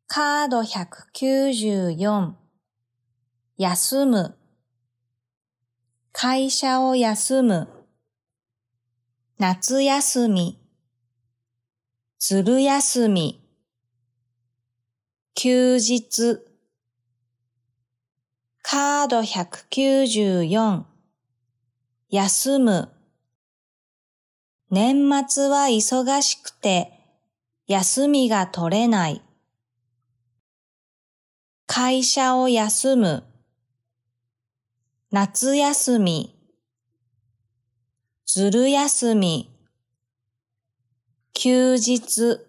カード194休む会社を休む夏休みずる休み休日カード194休む年末は忙しくて休みが取れない会社を休む夏休みずる休み休日